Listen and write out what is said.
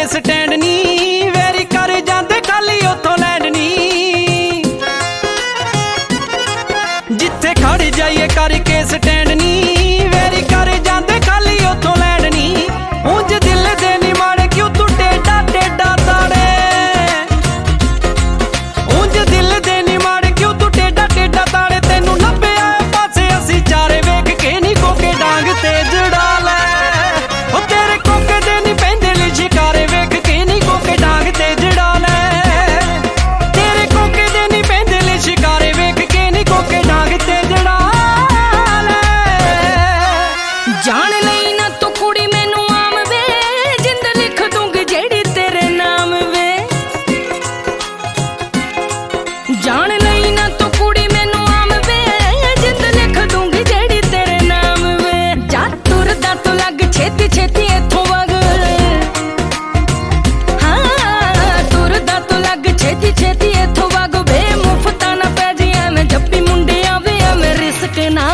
Stand ਨੀ, very ਕਰ ਜਾਂਦੇ ਖਾਲੀ ਉੱਥੋਂ ਲੈਂਡ ਨੀ। ਜਿੱਥੇ ਖੜ ਜਾਈਏ ਕਰਕੇ ਸਟੈਂਡ ਨੀ, ਵੈਰੀ ਕਰ ਜਾਂਦੇ ਖਾਲੀ ਉੱਥੋਂ ਲੈਂਡ ਨੀ। ਉਂਝ ਦਿਲ ਦੇ ਨੀ ਮਾੜੇ ਕਿਉਂ ਤੂੰ ਟੇਡਾ ਟੇਡਾ ਤਾੜੇ, ਉਂਝ ਦਿਲ ਦੇ ਨੀ ਮਾੜੇ ਕਿਉਂ ਤੂੰ ਟੇਡਾ ਟੇਡਾ ਤਾੜੇ। ਤੈਨੂੰ ਲੱਭਿਆ ਪਾਸੇ ਅਸੀਂ ਚਾਰੇ ਵੇਖ ਕੇ ਨੀ ਕੋਕੇ ਡਾਂਗ ਤੇ ਜੜਾ ਲੈ। ਉਹ ਤੇਰੇ ਕੋਕੇ ਦੇ ਨੀ ਪੈਂਦੇ ਲਈ ਸ਼ਿਕਾਰੇ ਵੇਖ ਕੇ ਨੀ ਕੋਕੇ ਡਾਂਗ ਤੇ ਜੜਾ ਲੈ। ਤੇਰੇ ਕੋਕੇ ਦੇ ਨੀ ਪੈਂਦੇ ਲਈ ਸ਼ਿਕਾਰੇ ਵੇਖ ਕੇ ਨੀ ਕੋਕੇ ਡਾਂਗ ਤੇ ਜੜਾ ਲੈ। ਜਾਣ ਲਈ ਨਾ ਤੂੰ ਕੁੜੀ ਮੈਨੂੰ ਆਮ ਵੇ, ਜਿੰਦ ਲਿਖ ਦੂੰਗੀ ਜਿਹੜੀ ਤੇਰੇ ਨਾਮ ਵੇ। ਜਾਣ ਲਈ ਨਾ ਤੂੰ ਕੁੜੀ ਮੈਨੂੰ ਆਮ ਵੇ, ਜਿੰਦ ਲਿਖ ਦੂੰਗੀ ਜਿਹੜੀ ਤੇਰੇ ਨਾਮ ਵੇ। ਜਾ ਤੁਰਦਾ ਤੂੰ ਲੱਗ ਛੇਤੀ ਛੇਤੀ ਇੱਥੋਂ ਵਗ, ਹਾਂ ਤੁਰਦਾ ਤੂੰ ਲੱਗ ਛੇਤੀ ਛੇਤੀ ਇੱਥੋਂ ਵਗ ਵੇ। ਮੁਫਤਾਂ ਨਾ ਪੈ ਜੀ ਐਵੇਂ ਜੱਪੀ ਮੁੰਡਿਆਂ ਵੇ, ਐਵੇਂ ਰਿਸਕ ਨਾ